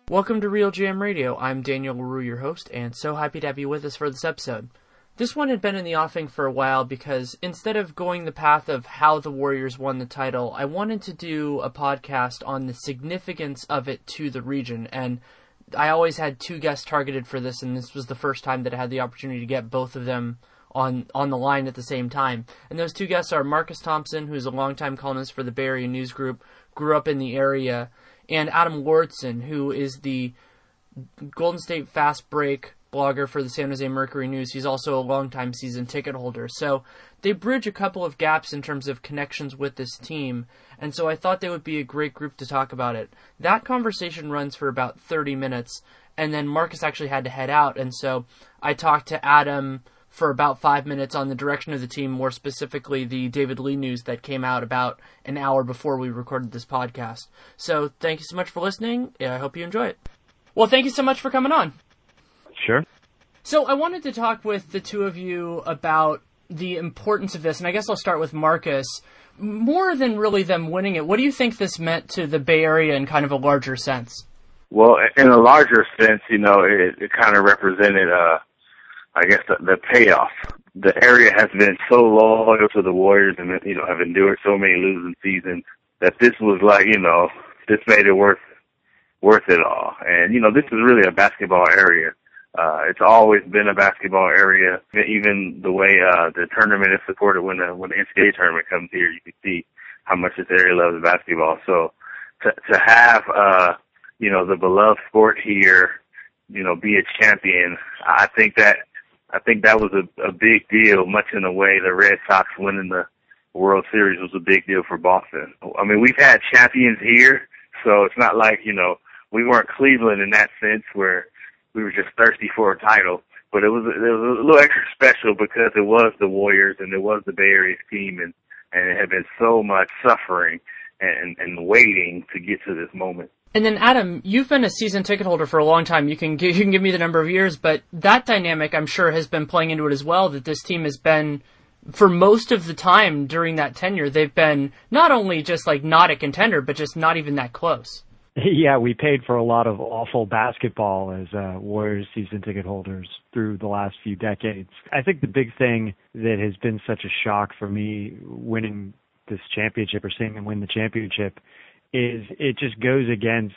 Welcome to Real GM Radio. I'm Daniel LaRue, your host, and so happy to have you with us for this episode. This one had been in the offing for a while because instead of going the path of how the Warriors won the title, I wanted to do a podcast on the significance of it to the region, and I always had two guests targeted for this, and this was the first time that I had the opportunity to get both of them on the line at the same time. And those two guests are Marcus Thompson, who's a longtime columnist for the Bay Area News Group, grew up in the area, and Adam Lordson, who is the Golden State Fast Break blogger for the San Jose Mercury News. He's also a longtime season ticket holder. So they bridge a couple of gaps in terms of connections with this team, and so I thought they would be a great group to talk about it. That conversation runs for about 30 minutes, and then Marcus actually had to head out, and so I talked to Adam for about 5 minutes on the direction of the team, more specifically the David Lee news that came out about an hour before we recorded this podcast. So thank you so much for listening. I hope you enjoy it. Well, thank you so much for coming on. Sure. So I wanted to talk with the two of you about the importance of this, and I guess I'll start with Marcus. More than really them winning it, what do you think this meant to the Bay Area in kind of a larger sense? Well, in a larger sense, it kind of represented I guess the payoff. The area has been so loyal to the Warriors and, have endured so many losing seasons that this was like, this made it worth it all. And, this is really a basketball area. It's always been a basketball area. Even the way, the tournament is supported when the NCAA tournament comes here, you can see how much this area loves basketball. So to have, the beloved sport here, be a champion, I think that was a big deal, much in the way the Red Sox winning the World Series was a big deal for Boston. I mean, we've had champions here, so it's not like, we weren't Cleveland in that sense where we were just thirsty for a title. But it was a little extra special because it was the Warriors and it was the Bay Area team, and it had been so much suffering and waiting to get to this moment. And then, Adam, you've been a season ticket holder for a long time. You can give me the number of years, but that dynamic, I'm sure, has been playing into it as well, that this team has been, for most of the time during that tenure, they've been not only just like not a contender, but just not even that close. Yeah, we paid for a lot of awful basketball as Warriors season ticket holders through the last few decades. I think the big thing that has been such a shock for me winning this championship or seeing them win the championship is it just goes against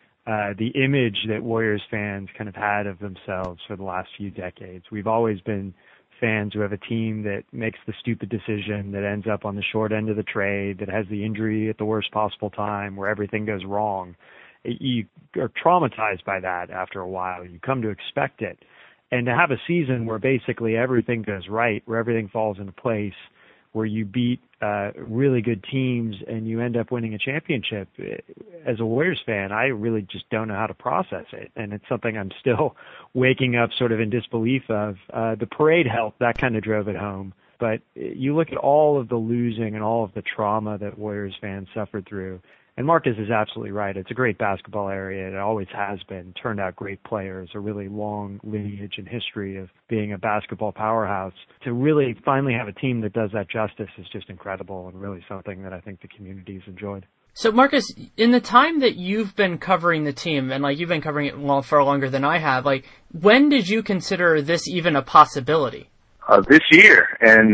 the image that Warriors fans kind of had of themselves for the last few decades. We've always been fans who have a team that makes the stupid decision, that ends up on the short end of the trade, that has the injury at the worst possible time, where everything goes wrong. You are traumatized by that after a while. You come to expect it. And to have a season where basically everything goes right, where everything falls into place, where you beat really good teams and you end up winning a championship, as a Warriors fan, I really just don't know how to process it. And it's something I'm still waking up sort of in disbelief of. The parade helped, that kind of drove it home. But you look at all of the losing and all of the trauma that Warriors fans suffered through, and Marcus is absolutely right. It's a great basketball area. It always has been. Turned out great players, a really long lineage and history of being a basketball powerhouse. To really finally have a team that does that justice is just incredible and really something that I think the community's enjoyed. So, Marcus, in the time that you've been covering the team, and you've been covering it far longer than I have, when did you consider this even a possibility? This year, and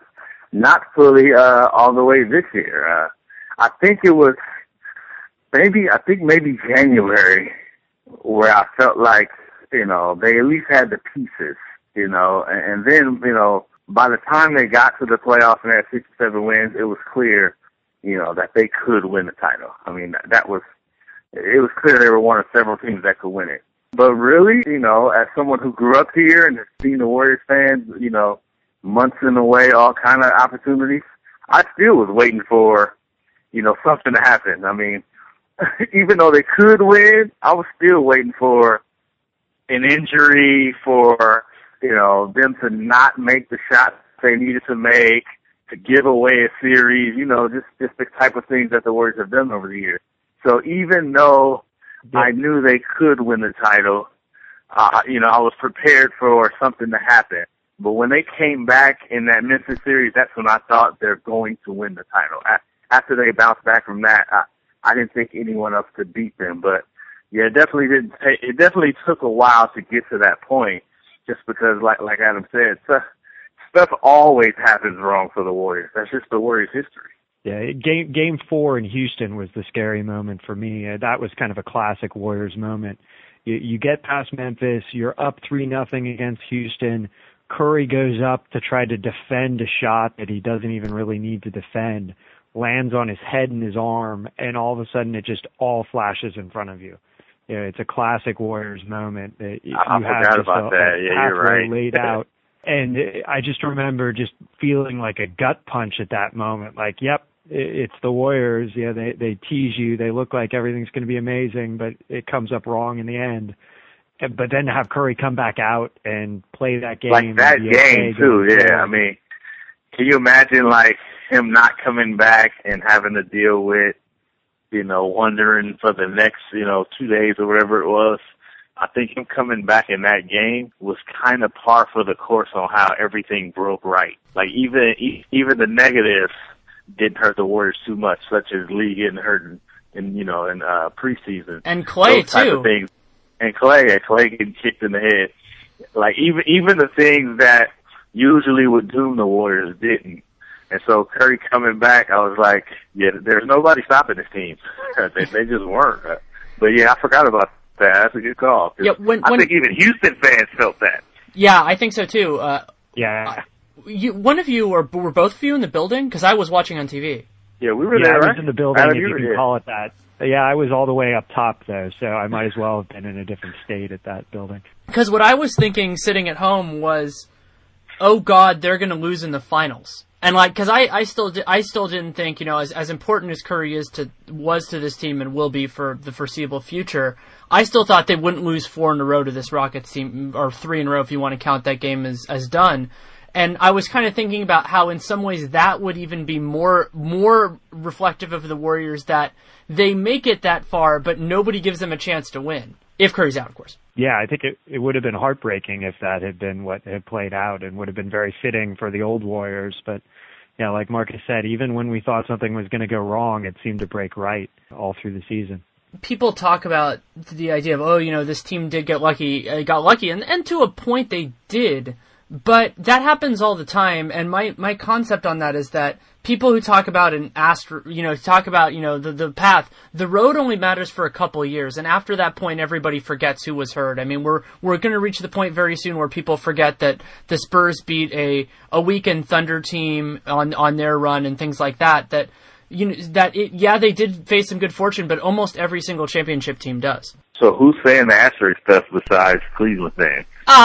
not fully all the way this year. I think it was maybe January where I felt like, they at least had the pieces, and then, by the time they got to the playoffs and had 67 wins, it was clear, that they could win the title. I mean, it was clear they were one of several teams that could win it. But really, as someone who grew up here and has seen the Warriors fans, months in the way, all kind of opportunities, I still was waiting for, something to happen. I mean, even though they could win, I was still waiting for an injury, for, them to not make the shots they needed to make, to give away a series, just the type of things that the Warriors have done over the years. So even though I knew they could win the title, I was prepared for something to happen. But when they came back in that Memphis series, that's when I thought they're going to win the title. After they bounced back from that, I didn't think anyone else could beat them. But, Yeah, it definitely didn't take, it definitely took a while to get to that point, just because, like Adam said, stuff always happens wrong for the Warriors. That's just the Warriors' history. Yeah, game 4 in Houston was the scary moment for me. That was kind of a classic Warriors moment. You get past Memphis, you're up 3-0 against Houston. Curry goes up to try to defend a shot that he doesn't even really need to defend, lands on his head and his arm, and all of a sudden it just all flashes in front of you. Yeah, it's a classic Warriors moment. I forgot about that. Yeah, you're right. Laid out. And I just remember just feeling like a gut punch at that moment. Like, yep, it's the Warriors. Yeah, they tease you. They look like everything's going to be amazing, but it comes up wrong in the end. But then to have Curry come back out and play that game. Like that game, too, yeah. I mean, can you imagine, like, him not coming back and having to deal with, wondering for the next, 2 days or whatever it was? I think him coming back in that game was kind of par for the course on how everything broke right. Like, even the negatives didn't hurt the Warriors too much, such as Lee getting hurt in preseason. And Clay, those type too. Of things. And Clay getting kicked in the head. Like, even the things that usually would doom the Warriors didn't. And so Curry coming back, I was like, yeah, there's nobody stopping this team. they just weren't. But yeah, I forgot about that. That's a good call. Yeah, I think even Houston fans felt that. Yeah, I think so too. Yeah. One of you, were both of you in the building? Because I was watching on TV. Yeah, we were there, right? I was in the building, if you can call it that. Yeah, I was all the way up top, though, so I might as well have been in a different state at that building. Because what I was thinking sitting at home was, oh God, they're going to lose in the finals. And because I still didn't think, as important as Curry was to this team and will be for the foreseeable future, I still thought they wouldn't lose 4 in a row to this Rockets team, or 3 in a row if you want to count that game as done. And I was kind of thinking about how in some ways that would even be more reflective of the Warriors, that they make it that far, but nobody gives them a chance to win. If Curry's out, of course. Yeah, I think it would have been heartbreaking if that had been what had played out, and would have been very fitting for the old Warriors. But, yeah, like Marcus said, even when we thought something was going to go wrong, it seemed to break right all through the season. People talk about the idea of, this team did got lucky, and to a point they did. But that happens all the time, and my concept on that is that people who talk about the path, the road only matters for a couple of years, and after that point, everybody forgets who was hurt. I mean, we're going to reach the point very soon where people forget that the Spurs beat a weakened Thunder team on their run and things like that. They did face some good fortune, but almost every single championship team does. So who's saying the asterisk stuff besides Cleveland fans?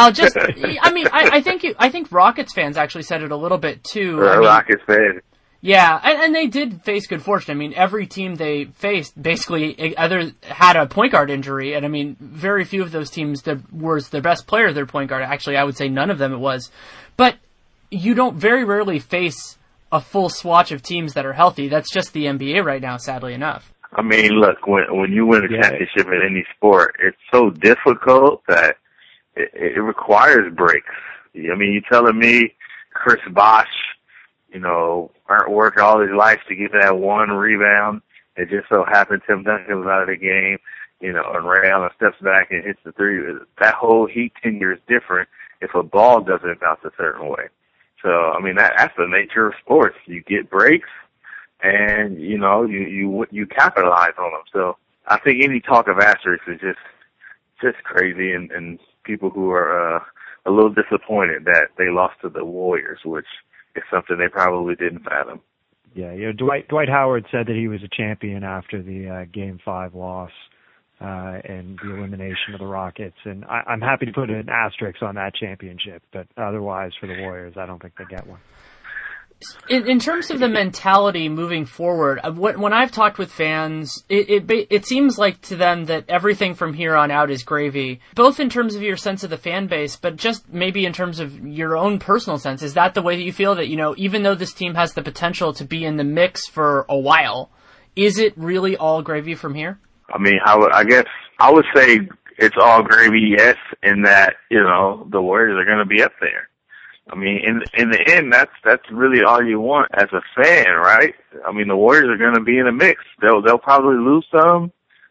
I think Rockets fans actually said it a little bit too. Rockets fans. Yeah, and they did face good fortune. I mean, every team they faced basically either had a point guard injury, and I mean, very few of those teams was their best player their point guard. Actually, I would say none of them it was. But you don't very rarely face a full swatch of teams that are healthy. That's just the NBA right now, sadly enough. I mean, look, when you win a championship in any sport, it's so difficult that it requires breaks. I mean, you telling me Chris Bosh, aren't working all his life to get that one rebound. It just so happened Tim Duncan was out of the game, and Ray Allen steps back and hits the three. That whole Heat tenure is different if a ball doesn't bounce a certain way. So, I mean, that's the nature of sports. You get breaks, and, you capitalize on them. So I think any talk of asterisks is just crazy, and people who are a little disappointed that they lost to the Warriors, which is something they probably didn't fathom. Yeah, Dwight Howard said that he was a champion after the Game 5 loss and the elimination of the Rockets, and I'm happy to put an asterisk on that championship, but otherwise for the Warriors, I don't think they get one. In terms of the mentality moving forward, when I've talked with fans, it seems like to them that everything from here on out is gravy, both in terms of your sense of the fan base, but just maybe in terms of your own personal sense. Is that the way that you feel, that, even though this team has the potential to be in the mix for a while, is it really all gravy from here? I mean, I guess I would say it's all gravy, yes, in that, the Warriors are going to be up there. I mean, in the end, that's really all you want as a fan, right? I mean, the Warriors are going to be in a mix. They'll probably lose some,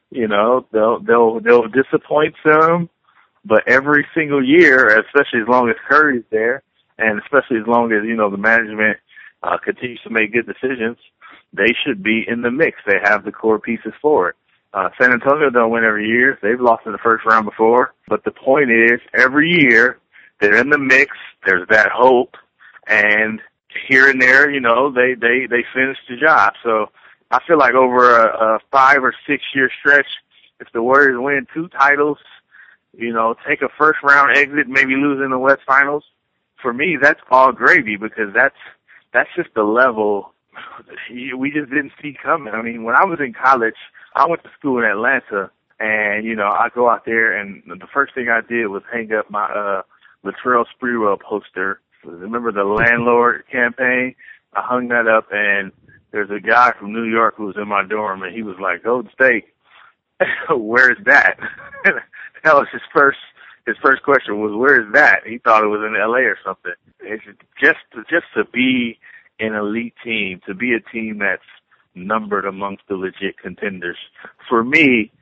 You know, they'll disappoint some, but every single year, especially as long as Curry's there, and especially as long as, you know, the management continues to make good decisions, they should be in the mix. They have the core pieces for it. San Antonio don't win every year. They've lost in the first round before. But the point is, every year, they're in the mix. There's that hope. And here and there, you know, they finish the job. So I feel like over a 5 or 6 year stretch, if the Warriors win 2 titles, you know, take a first round exit, maybe lose in the West Finals, for me, that's all gravy, because that's just the level we just didn't see coming. I mean, when I was in college, I went to school in Atlanta, and, you know, I go out there, and the first thing I did was hang up my Latrell Sprewell poster. Remember the landlord campaign? I hung that up, and there's a guy from New York who was in my dorm, and he was like, Golden State, where's that? That was his first question was, where is that? He thought it was in LA or something. It's just to be an elite team, to be a team that's numbered amongst the legit contenders. For me,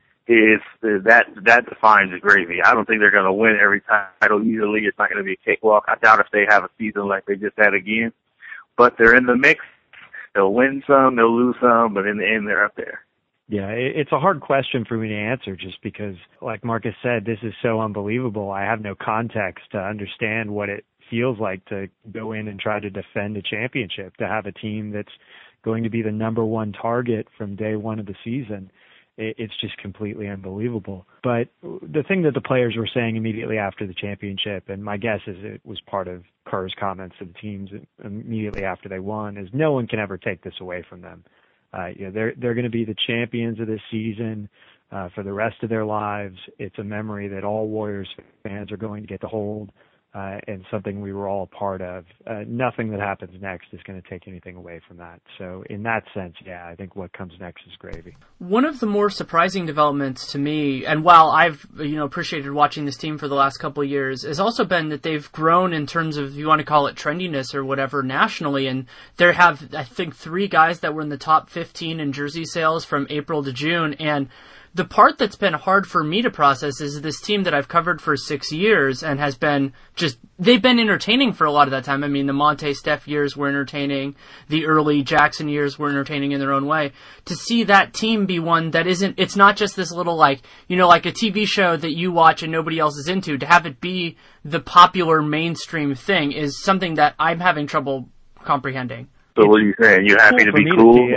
that defines the gravy. I don't think they're going to win every title easily. It's not going to be a cakewalk. I doubt if they have a season like they just had again. But they're in the mix. They'll win some, they'll lose some, but in the end, they're up there. Yeah, it's a hard question for me to answer just because, like Marcus said, this is so unbelievable. I have no context to understand what it feels like to go in and try to defend a championship, to have a team that's going to be the number one target from day one of the season. It's just completely unbelievable. But the thing that the players were saying immediately after the championship, and my guess is it was part of Kerr's comments to the teams immediately after they won, is no one can ever take this away from them. You know, they're going to be the champions of this season for the rest of their lives. It's a memory that all Warriors fans are going to get to hold, and something we were all a part of. Nothing that happens next is going to take anything away from that. So in that sense, yeah, I think what comes next is gravy. One of the more surprising developments to me, and while I've appreciated watching this team for the last couple of years, has also been that they've grown in terms of, if you want to call it trendiness or whatever, nationally. And there have, I think, 3 guys that were in the top 15 in jersey sales from April to June. And the part that's been hard for me to process is this team that I've covered for 6 years and has been they've been entertaining for a lot of that time. I mean, the Monte Steph years were entertaining. The early Jackson years were entertaining in their own way. To see that team be one that it's not just this little like a TV show that you watch and nobody else is into, to have it be the popular mainstream thing is something that I'm having trouble comprehending. So what are you saying? You happy to be cool?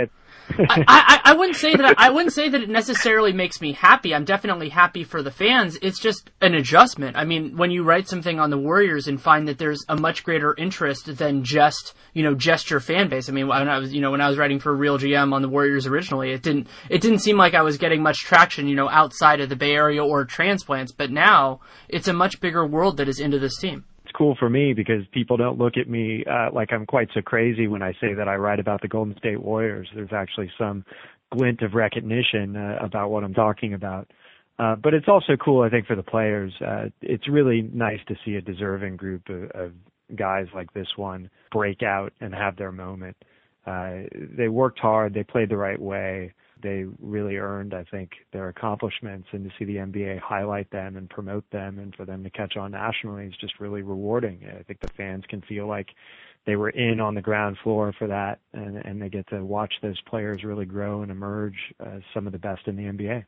I wouldn't say that. I wouldn't say that it necessarily makes me happy. I'm definitely happy for the fans. It's just an adjustment. I mean, when you write something on the Warriors and find that there's a much greater interest than just your fan base. I mean, when I was writing for Real GM on the Warriors originally, it didn't seem like I was getting much traction, outside of the Bay Area or transplants. But now it's a much bigger world that is into this team. Cool for me because people don't look at me like I'm quite so crazy when I say that I write about the Golden State Warriors. There's actually some glint of recognition about what I'm talking about. But it's also cool, I think, for the players. It's really nice to see a deserving group of guys like this one break out and have their moment. They worked hard. They played the right way. They really earned, I think, their accomplishments, and to see the NBA highlight them and promote them and for them to catch on nationally is just really rewarding. I think the fans can feel like they were in on the ground floor for that, and they get to watch those players really grow and emerge as some of the best in the NBA.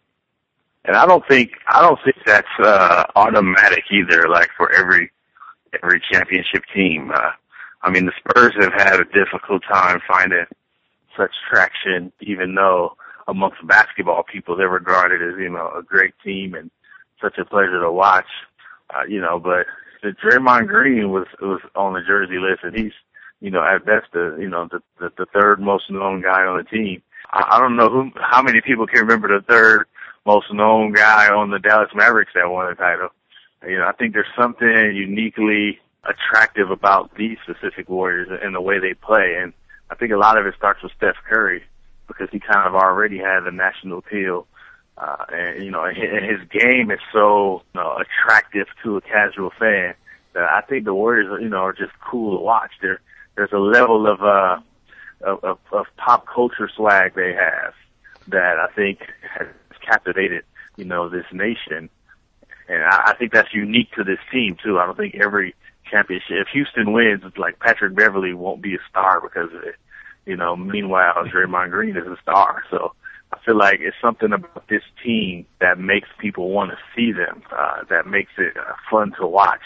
And I don't think that's automatic either, like for every championship team. I mean, the Spurs have had a difficult time finding such traction, even though amongst basketball people they're regarded as, a great team and such a pleasure to watch. But the Draymond Green was on the jersey list, and he's, at best the third most known guy on the team. I don't know how many people can remember the third most known guy on the Dallas Mavericks that won the title. I think there's something uniquely attractive about these specific Warriors and the way they play, and I think a lot of it starts with Steph Curry because he kind of already had the national appeal. And his game is so, attractive to a casual fan that I think the Warriors, are just cool to watch. There's a level of pop culture swag they have that I think has captivated, this nation. And I think that's unique to this team too. I don't think every championship, if Houston wins, it's like Patrick Beverly won't be a star because of it. Meanwhile, Draymond Green is a star. So I feel like it's something about this team that makes people want to see them, that makes it fun to watch.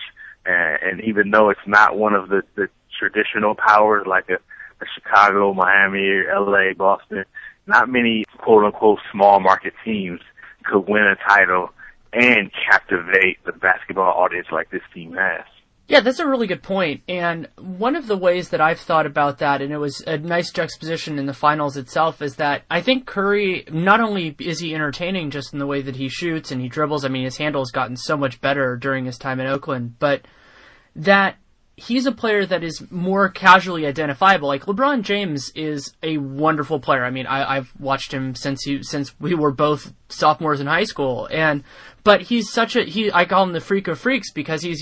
And even though it's not one of the traditional powers like a Chicago, Miami, LA, Boston, not many quote unquote small market teams could win a title and captivate the basketball audience like this team has. Yeah, that's a really good point. And one of the ways that I've thought about that, and it was a nice juxtaposition in the finals itself, is that I think Curry, not only is he entertaining just in the way that he shoots and he dribbles, I mean, his handle has gotten so much better during his time in Oakland, but that he's a player that is more casually identifiable. Like, LeBron James is a wonderful player. I mean, I've watched him since we were both sophomores in high school, but he's I call him the freak of freaks because he's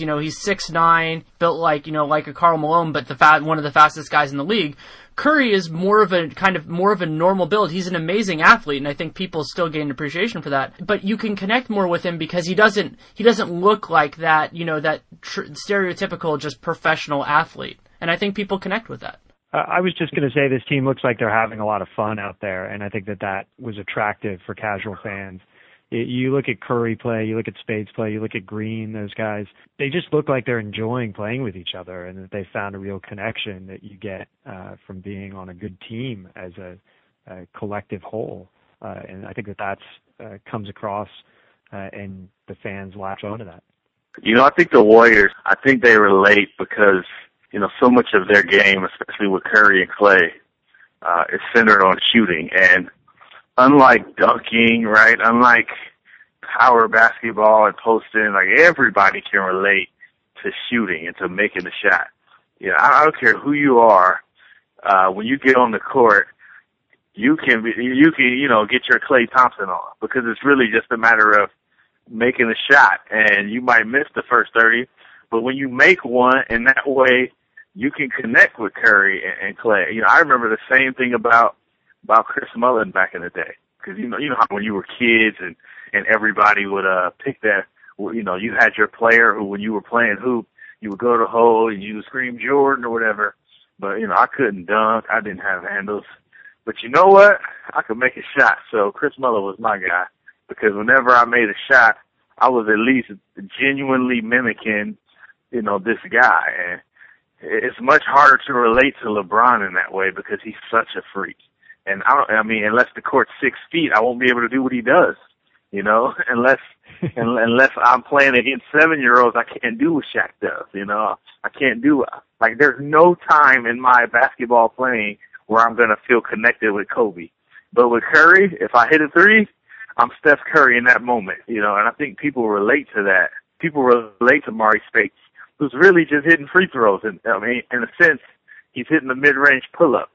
6'9", built like a Karl Malone, but one of the fastest guys in the league. Curry is more of a normal build. He's an amazing athlete, and I think people still gain appreciation for that. But you can connect more with him because he doesn't look like that, that stereotypical just professional athlete. And I think people connect with that. I was just going to say this team looks like they're having a lot of fun out there, and I think that was attractive for casual fans. You look at Curry play, you look at Spades play, you look at Green, those guys, they just look like they're enjoying playing with each other and that they found a real connection that you get from being on a good team as a collective whole. And I think that comes across and the fans latch onto that. I think the Warriors, I think they relate because, so much of their game, especially with Curry and Clay, is centered on shooting. And unlike dunking, right, unlike power basketball and posting, like everybody can relate to shooting and to making the shot. I don't care who you are, when you get on the court, you can get your Klay Thompson on because it's really just a matter of making a shot, and you might miss the first 30, but when you make one, and that way you can connect with Curry and Clay. I remember the same thing about Chris Mullin back in the day, because you know how when you were kids and everybody would pick that, you had your player who, when you were playing hoop, you would go to the hole and you would scream Jordan or whatever, but I couldn't dunk, I didn't have handles, but you know what, I could make a shot. So Chris Mullin was my guy, because whenever I made a shot, I was at least genuinely mimicking this guy. And it's much harder to relate to LeBron in that way because he's such a freak. And unless the court's 6 feet, I won't be able to do what he does, unless I'm playing against 7-year-olds, I can't do what Shaq does, I can't do it. Like, there's no time in my basketball playing where I'm going to feel connected with Kobe. But with Curry, if I hit a three, I'm Steph Curry in that moment, and I think people relate to that. People relate to Maury Speights, who's really just hitting free throws. And in a sense, he's hitting the mid-range pull-up.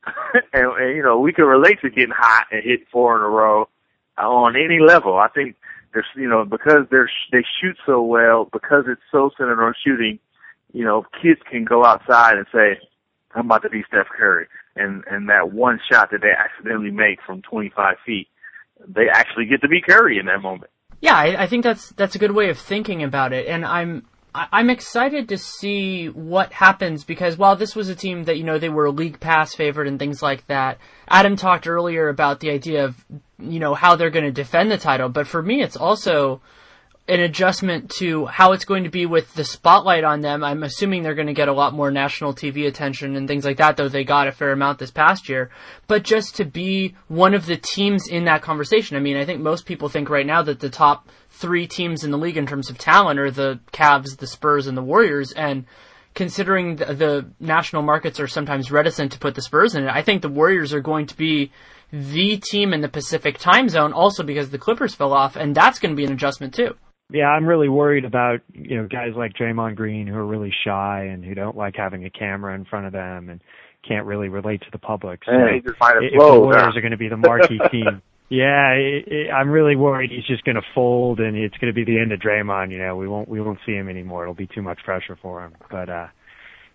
and we can relate to getting hot and hit 4 in a row on any level. I think there's, because they shoot so well, because it's so centered on shooting, kids can go outside and say, I'm about to be Steph Curry. And that one shot that they accidentally make from 25 feet, they actually get to be Curry in that moment. Yeah, I think that's a good way of thinking about it, and I'm excited to see what happens, because while this was a team that, they were a league pass favorite and things like that, Adam talked earlier about the idea of, how they're going to defend the title, but for me it's also an adjustment to how it's going to be with the spotlight on them. I'm assuming they're going to get a lot more national TV attention and things like that, though they got a fair amount this past year. But just to be one of the teams in that conversation. I mean, I think most people think right now that the top 3 teams in the league in terms of talent are the Cavs, the Spurs, and the Warriors. And considering the national markets are sometimes reticent to put the Spurs in it, I think the Warriors are going to be the team in the Pacific time zone, also because the Clippers fell off, and that's going to be an adjustment too. Yeah, I'm really worried about, guys like Draymond Green who are really shy and who don't like having a camera in front of them and can't really relate to the public. So if the Warriors are going to be the marquee team, I'm really worried he's just going to fold and it's going to be the end of Draymond. We won't see him anymore. It'll be too much pressure for him. But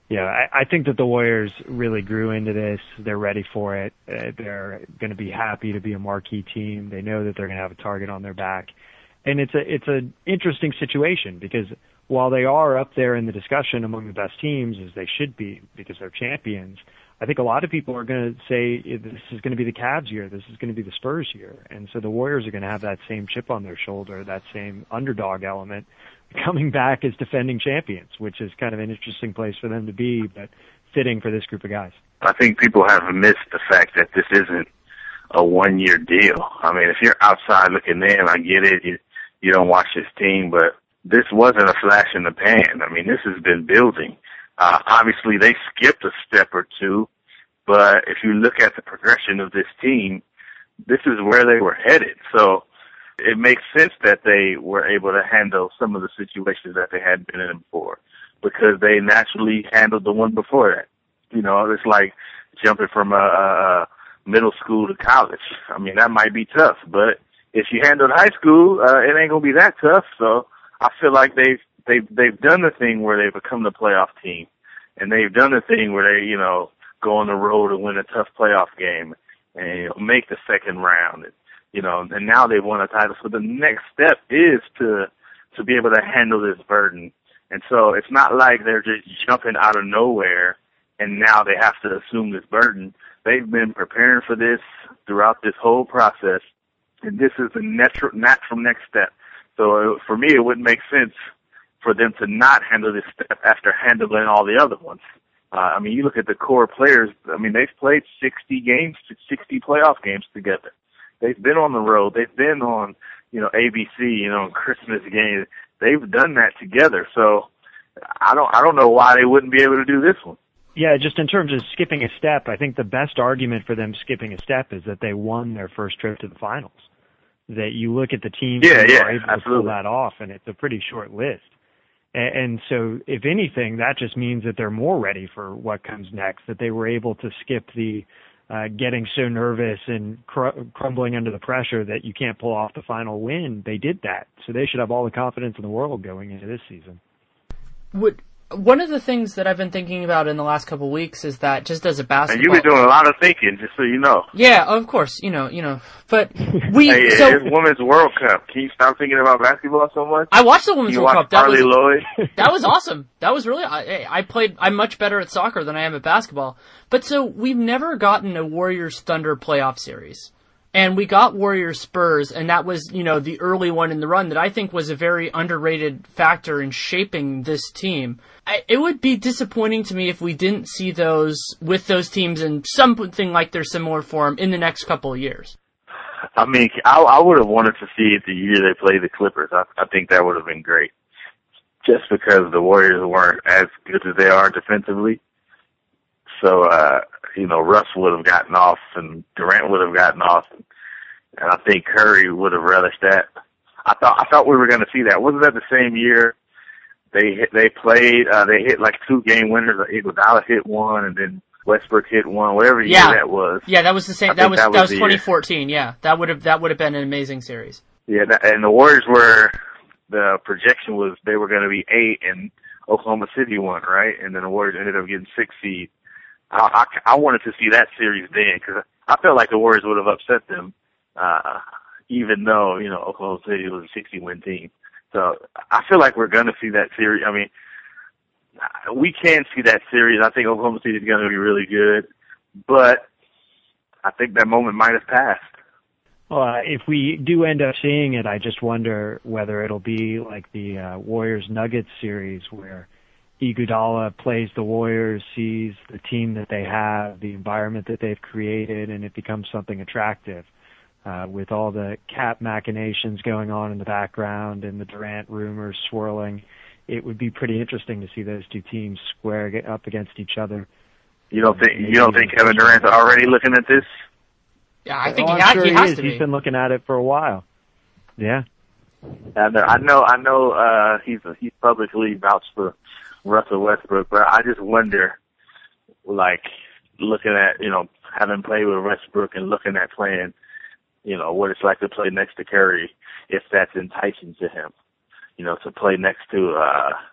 Yeah, I think that the Warriors really grew into this. They're ready for it. They're going to be happy to be a marquee team. They know that they're going to have a target on their back. And it's an interesting situation because while they are up there in the discussion among the best teams, as they should be because they're champions, I think a lot of people are going to say this is going to be the Cavs year, this is going to be the Spurs year. And so the Warriors are going to have that same chip on their shoulder, that same underdog element, coming back as defending champions, which is kind of an interesting place for them to be, but fitting for this group of guys. I think people have missed the fact that this isn't a one-year deal. I mean, if you're outside looking in, I get it. You don't watch this team, but this wasn't a flash in the pan. I mean, this has been building. Obviously, they skipped a step or two, but if you look at the progression of this team, this is where they were headed. So it makes sense that they were able to handle some of the situations that they had been in before because they naturally handled the one before that. You know, it's like jumping from a middle school to college. I mean, that might be tough, but if you handled high school, it ain't gonna be that tough. So I feel like they've done the thing where they become the playoff team, and they've done the thing where they, you know, go on the road and win a tough playoff game and, you know, make the second round. You know, and now they've won a title. So the next step is to be able to handle this burden. And so it's not like they're just jumping out of nowhere and now they have to assume this burden. They've been preparing for this throughout this whole process, and this is the natural next step. So for me, it wouldn't make sense for them to not handle this step after handling all the other ones. I mean, you look at the core players. I mean, they've played 60 playoff games together. They've been on the road. They've been on, you know, ABC, you know, Christmas games. They've done that together. So I don't know why they wouldn't be able to do this one. Yeah, just in terms of skipping a step, I think the best argument for them skipping a step is that they won their first trip to the finals. That you look at the teams who are able to pull that off, and it's a pretty short list. And so, if anything, that just means that they're more ready for what comes next, that they were able to skip the getting so nervous and crumbling under the pressure that you can't pull off the final win. They did that. So they should have all the confidence in the world going into this season. One of the things that I've been thinking about in the last couple of weeks is that just as a basketball... And you've been doing a lot of thinking, just so you know. Yeah, of course, you know. But it's Women's World Cup. Can you stop thinking about basketball so much? I watched the Women's World Cup. Harley Lloyd? That was awesome. That was really... I'm much better at soccer than I am at basketball. But so we've never gotten a Warriors Thunder playoff series. And we got Warriors Spurs, and that was, you know, the early one in the run that I think was a very underrated factor in shaping this team. It would be disappointing to me if we didn't see those with those teams in something like their similar form in the next couple of years. I mean, I would have wanted to see it the year they played the Clippers. I think that would have been great. Just because the Warriors weren't as good as they are defensively. So, you know, Russ would have gotten off and Durant would have gotten off. And I think Curry would have relished that. I thought we were going to see that. Wasn't that the same year they played, they hit like 2 game winners? Iguodala hit one and then Westbrook hit one, whatever year that was. Yeah, that was the same. That was 2014. Year. Yeah, that would have been an amazing series. Yeah, and the Warriors the projection was they were going to be 8 and Oklahoma City won, right? And then the Warriors ended up getting 6 seed. I wanted to see that series then because I felt like the Warriors would have upset them, even though, you know, Oklahoma City was a 60-win team. So I feel like we're going to see that series. I mean, we can see that series. I think Oklahoma City is going to be really good, but I think that moment might have passed. Well, if we do end up seeing it, I just wonder whether it'll be like the Warriors-Nuggets series where Iguodala plays the Warriors, sees the team that they have, the environment that they've created, and it becomes something attractive. With all the cap machinations going on in the background and the Durant rumors swirling, it would be pretty interesting to see those two teams square up against each other. You don't think Kevin Durant's already looking at this? Yeah, I think he has to be. He's been looking at it for a while. Yeah. I know. He's publicly vouched for Russell Westbrook, but I just wonder, like, looking at, you know, having played with Westbrook and looking at playing, you know, what it's like to play next to Curry, if that's enticing to him, you know, to play next to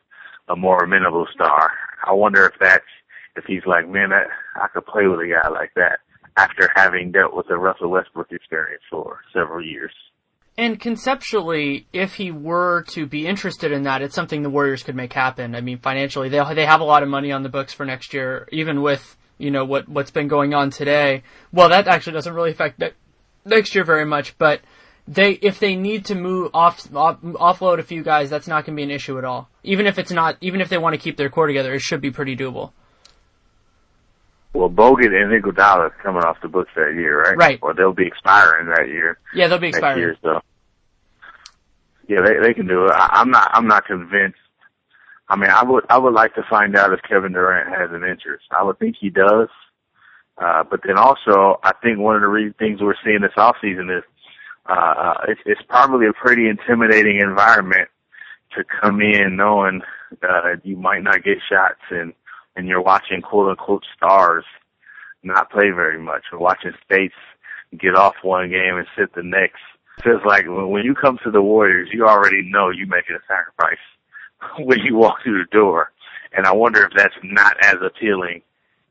a more amenable star. I wonder if he's like, man, I could play with a guy like that after having dealt with the Russell Westbrook experience for several years. And conceptually, if he were to be interested in that, it's something the Warriors could make happen. I mean, financially, they have a lot of money on the books for next year, even with, what's been going on today. Well, that actually doesn't really affect next year very much, but if they need to offload a few guys, that's not going to be an issue at all. Even if they want to keep their core together, it should be pretty doable. Well, Bogut and Iguodala are coming off the books that year, right? Right. Or they'll be expiring that year. Yeah, they'll be expiring. Next year, so. Yeah, they can do it. I'm not convinced. I mean, I would like to find out if Kevin Durant has an interest. I would think he does. But then also, I think one of the things we're seeing this offseason is, it's probably a pretty intimidating environment to come in knowing, you might not get shots and you're watching quote-unquote stars not play very much, or watching States get off one game and sit the next. It feels like when you come to the Warriors, you already know you're making a sacrifice when you walk through the door. And I wonder if that's not as appealing,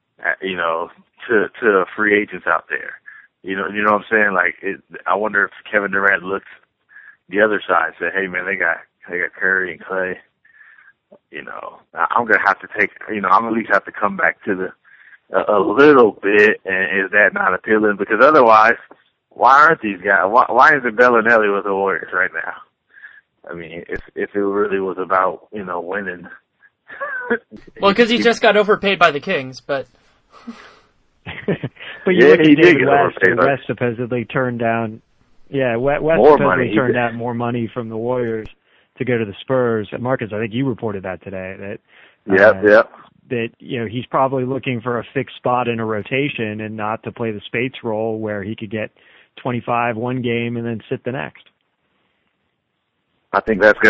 to free agents out there. You know what I'm saying? Like, I wonder if Kevin Durant looks the other side and say, hey man, they got Curry and Clay. I'm gonna have to I'm at least have to come back to a little bit, and is that not appealing? Because otherwise, why aren't these guys? Why isn't Bellinelli with the Warriors right now? I mean, if it really was about winning. Well, because he just got overpaid by the Kings, but. But you look at David West, and West supposedly turned down. Yeah, West supposedly turned down more money from the Warriors to go to the Spurs. Marcus, I think you reported that today. Yep. That he's probably looking for a fixed spot in a rotation and not to play the Spates role where he could get 25 one game and then sit the next. I think that's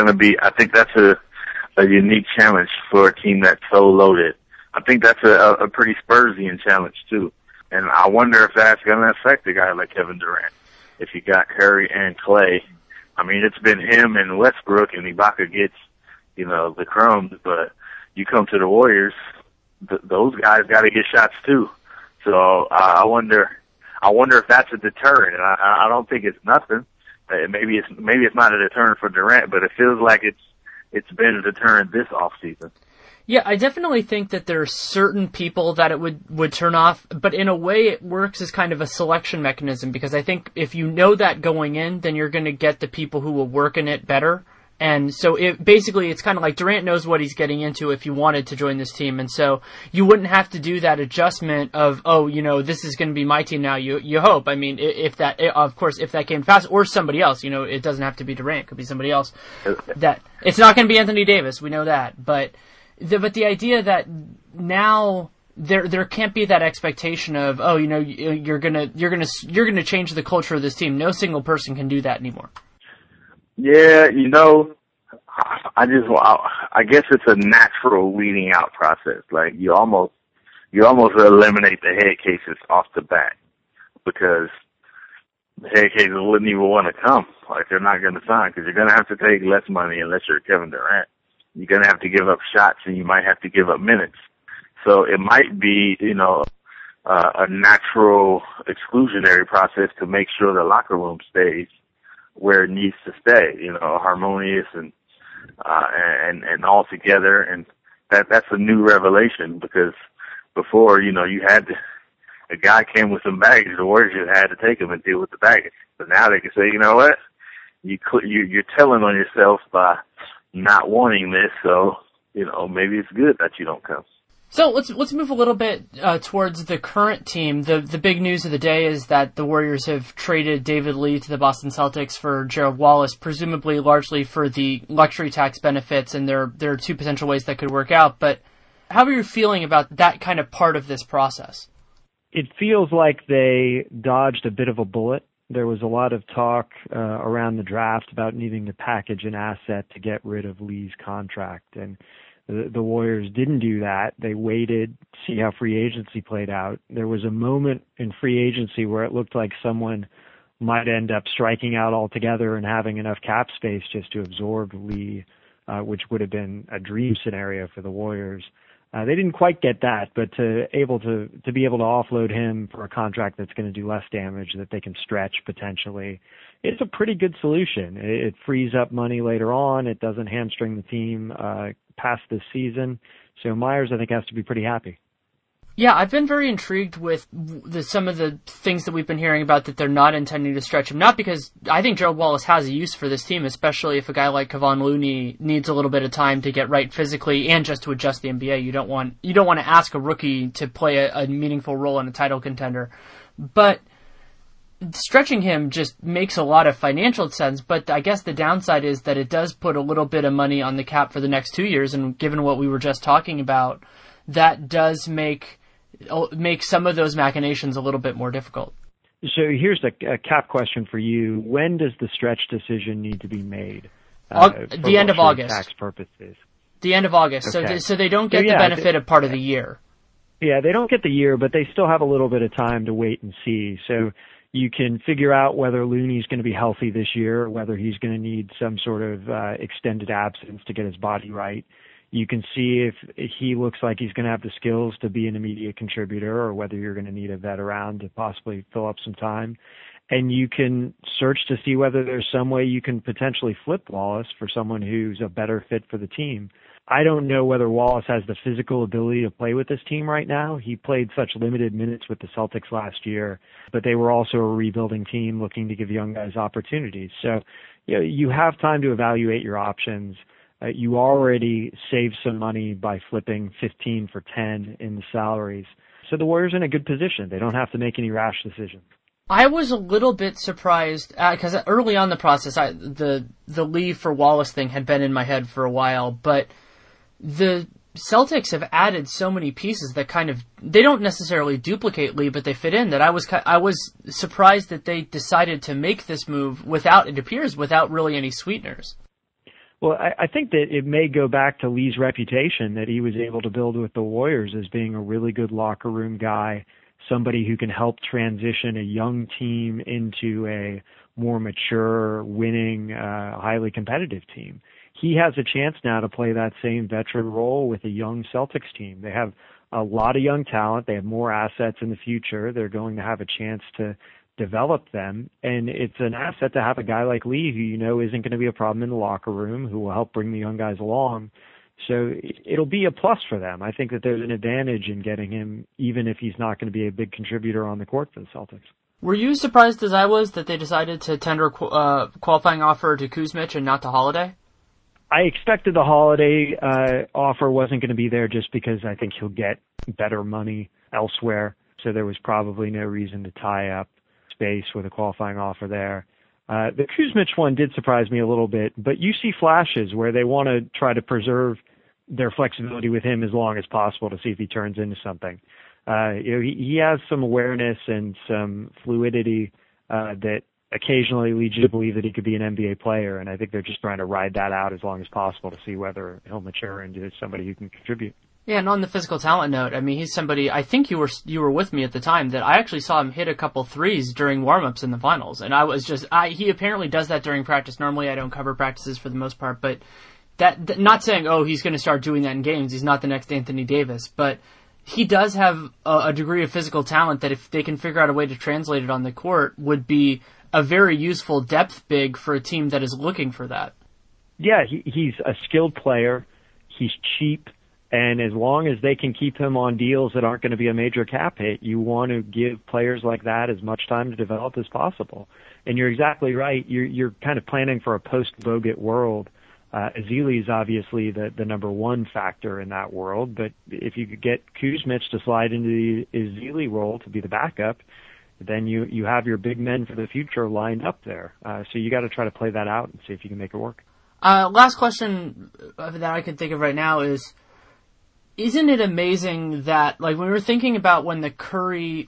a unique challenge for a team that's so loaded. I think that's a pretty Spursian challenge too. And I wonder if that's going to affect a guy like Kevin Durant. If you got Curry and Clay, I mean, it's been him and Westbrook, and Ibaka gets, the crumbs, but you come to the Warriors, those guys got to get shots too. So I wonder if that's a deterrent. And I don't think it's nothing. Maybe it's not a deterrent for Durant, but it feels like it's been a deterrent this offseason. Yeah, I definitely think that there are certain people that it would turn off, but in a way it works as kind of a selection mechanism, because I think if you know that going in, then you're going to get the people who will work in it better. And so it's kind of like Durant knows what he's getting into if he wanted to join this team. And so you wouldn't have to do that adjustment of, this is going to be my team now. You hope. I mean, if that came fast, or somebody else, it doesn't have to be Durant. It could be somebody else. That it's not going to be Anthony Davis. We know that. But the idea that now there can't be that expectation of, you're gonna change the culture of this team. No single person can do that anymore. Yeah, I guess it's a natural weeding out process. Like you almost eliminate the head cases off the bat, because the head cases wouldn't even want to come. Like they're not going to sign, because you're going to have to take less money unless you're Kevin Durant. You're going to have to give up shots, and you might have to give up minutes. So it might be, a natural exclusionary process to make sure the locker room stays where it needs to stay, harmonious and all together. And that's a new revelation, because before, you had a guy came with some baggage, the Warriors just had to take him and deal with the baggage. But now they can say, you know what? You're telling on yourself by not wanting this, so, maybe it's good that you don't come. So let's move a little bit towards the current team. The big news of the day is that the Warriors have traded David Lee to the Boston Celtics for Gerald Wallace, presumably largely for the luxury tax benefits, and there are two potential ways that could work out. But how are you feeling about that kind of part of this process? It feels like they dodged a bit of a bullet. There was a lot of talk around the draft about needing to package an asset to get rid of Lee's contract, and the Warriors didn't do that. They waited to see how free agency played out. There was a moment in free agency where it looked like someone might end up striking out altogether and having enough cap space just to absorb Lee which would have been a dream scenario for the Warriors. They didn't quite get that, but to be able to offload him for a contract that's going to do less damage that they can stretch potentially, it's a pretty good solution. It frees up money later on. It doesn't hamstring the team past this season. So Myers, I think, has to be pretty happy. Yeah, I've been very intrigued with some of the things that we've been hearing about that they're not intending to stretch him. Not because I think Gerald Wallace has a use for this team, especially if a guy like Kevon Looney needs a little bit of time to get right physically and just to adjust the NBA. You don't want to ask a rookie to play a meaningful role in a title contender. But stretching him just makes a lot of financial sense, but I guess the downside is that it does put a little bit of money on the cap for the next 2 years, and given what we were just talking about, that does make some of those machinations a little bit more difficult. So here's a cap question for you. When does the stretch decision need to be made? The end of August. Tax purposes. The end of August. Okay. So they don't get the benefit of part of the year. Yeah, they don't get the year, but they still have a little bit of time to wait and see. So you can figure out whether Looney's going to be healthy this year, or whether he's going to need some sort of extended absence to get his body right. You can see if he looks like he's going to have the skills to be an immediate contributor, or whether you're going to need a vet around to possibly fill up some time. And you can search to see whether there's some way you can potentially flip Wallace for someone who's a better fit for the team. I don't know whether Wallace has the physical ability to play with this team right now. He played such limited minutes with the Celtics last year, but they were also a rebuilding team looking to give young guys opportunities. So you have time to evaluate your options. You already saved some money by flipping 15 for 10 in the salaries. So the Warriors are in a good position. They don't have to make any rash decisions. I was a little bit surprised because early on in the process, the leave for Wallace thing had been in my head for a while, but the Celtics have added so many pieces that they don't necessarily duplicate Lee, but they fit in, that I was surprised that they decided to make this move without really any sweeteners. Well, I think that it may go back to Lee's reputation that he was able to build with the Warriors as being a really good locker room guy, somebody who can help transition a young team into a more mature, winning, highly competitive team. He has a chance now to play that same veteran role with a young Celtics team. They have a lot of young talent. They have more assets in the future. They're going to have a chance to develop them, and it's an asset to have a guy like Lee who isn't going to be a problem in the locker room, who will help bring the young guys along. So it'll be a plus for them. I think that there's an advantage in getting him, even if he's not going to be a big contributor on the court for the Celtics. Were you surprised as I was that they decided to tender a qualifying offer to Kuzmic and not to Holiday? I expected the Holiday offer wasn't going to be there just because I think he'll get better money elsewhere, so there was probably no reason to tie up space with a qualifying offer there. The Kuzmic one did surprise me a little bit, but you see flashes where they want to try to preserve their flexibility with him as long as possible to see if he turns into something. He has some awareness and some fluidity that occasionally leads you to believe that he could be an NBA player, and I think they're just trying to ride that out as long as possible to see whether he'll mature into somebody who can contribute. Yeah, and on the physical talent note, I mean, he's somebody, I think you were with me at the time, that I actually saw him hit a couple threes during warm-ups in the finals, and he apparently does that during practice. Normally I don't cover practices for the most part, but that not saying, he's going to start doing that in games. He's not the next Anthony Davis, but he does have a degree of physical talent that if they can figure out a way to translate it on the court would be a very useful depth big for a team that is looking for that. Yeah, he's a skilled player. He's cheap. And as long as they can keep him on deals that aren't going to be a major cap hit, you want to give players like that as much time to develop as possible. And you're exactly right. You're kind of planning for a post-Bogut world. Ezeli is obviously the number one factor in that world. But if you could get Kuzmic to slide into the Ezeli role to be the backup, then you have your big men for the future lined up there. So you got to try to play that out and see if you can make it work. Last question that I can think of right now is, isn't it amazing that, like, when we were thinking about when the Curry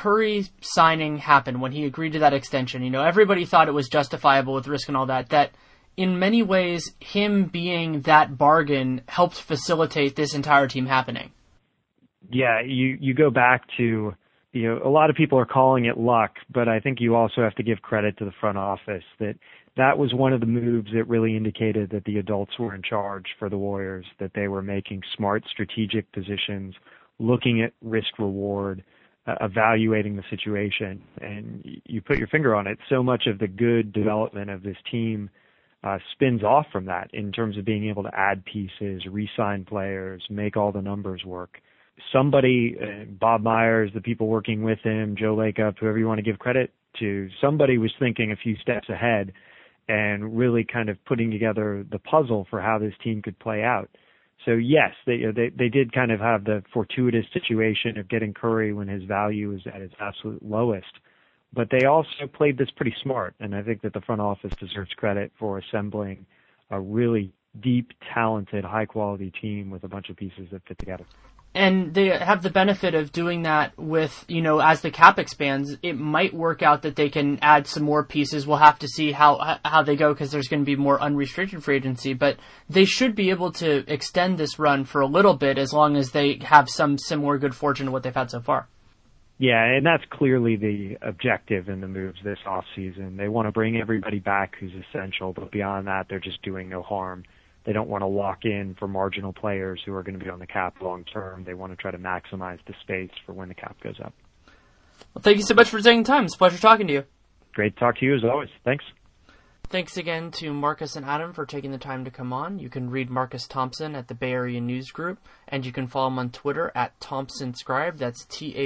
signing happened, when he agreed to that extension, everybody thought it was justifiable with risk and all that, that in many ways him being that bargain helped facilitate this entire team happening. Yeah, you go back to a lot of people are calling it luck, but I think you also have to give credit to the front office that was one of the moves that really indicated that the adults were in charge for the Warriors, that they were making smart strategic positions, looking at risk reward, evaluating the situation. And you put your finger on it. So much of the good development of this team spins off from that in terms of being able to add pieces, re-sign players, make all the numbers work. Somebody, Bob Myers, the people working with him, Joe Lacob, whoever you want to give credit to, somebody was thinking a few steps ahead and really kind of putting together the puzzle for how this team could play out. So yes, they did kind of have the fortuitous situation of getting Curry when his value is at its absolute lowest. But they also played this pretty smart, and I think that the front office deserves credit for assembling a really deep, talented, high-quality team with a bunch of pieces that fit together. And they have the benefit of doing that with, as the cap expands, it might work out that they can add some more pieces. We'll have to see how they go because there's going to be more unrestricted free agency. But they should be able to extend this run for a little bit as long as they have some similar good fortune to what they've had so far. Yeah, and that's clearly the objective in the moves this offseason. They want to bring everybody back who's essential, but beyond that, they're just doing no harm. They don't want to lock in for marginal players who are going to be on the cap long term. They want to try to maximize the space for when the cap goes up. Well, thank you so much for taking the time. It's a pleasure talking to you. Great to talk to you as always. Thanks. Thanks again to Marcus and Adam for taking the time to come on. You can read Marcus Thompson at the Bay Area News Group, and you can follow him on Twitter at ThompsonScribe. That's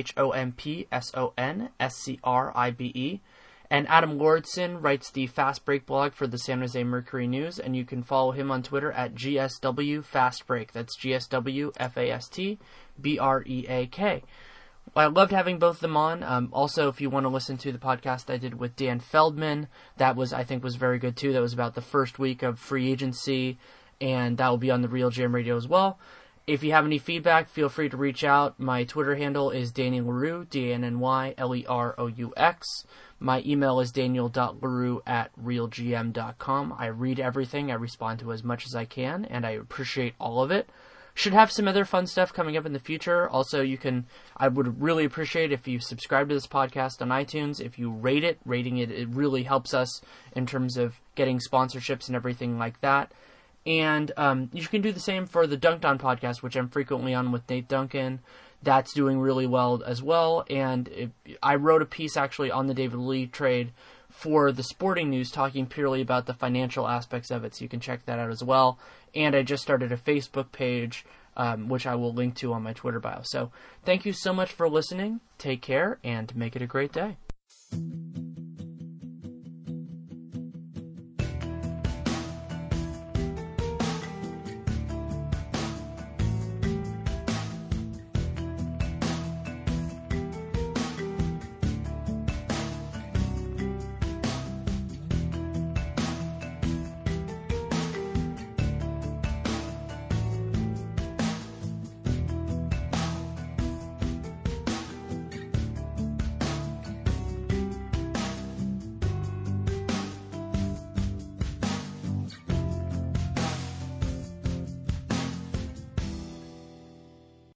ThompsonScribe. And Adam Lordson writes the Fast Break blog for the San Jose Mercury News, and you can follow him on Twitter at GSW Fast Break. That's GSW FASTBREAK. Well, I loved having both of them on. Also, if you want to listen to the podcast I did with Dan Feldman, that I think was very good too. That was about the first week of free agency, and that will be on the Real GM Radio as well. If you have any feedback, feel free to reach out. My Twitter handle is Daniel Leroux, DANNYLEROUX. My email is daniel.leroux@realgm.com. I read everything. I respond to as much as I can, and I appreciate all of it. Should have some other fun stuff coming up in the future. Also, I would really appreciate if you subscribe to this podcast on iTunes. If you rate it, it really helps us in terms of getting sponsorships and everything like that. And you can do the same for the Dunked On podcast, which I'm frequently on with Nate Duncan. That's doing really well as well. And I wrote a piece actually on the David Lee trade for the Sporting News, talking purely about the financial aspects of it, so you can check that out as well. And I just started a Facebook page, which I will link to on my Twitter bio. So thank you so much for listening. Take care, and make it a great day.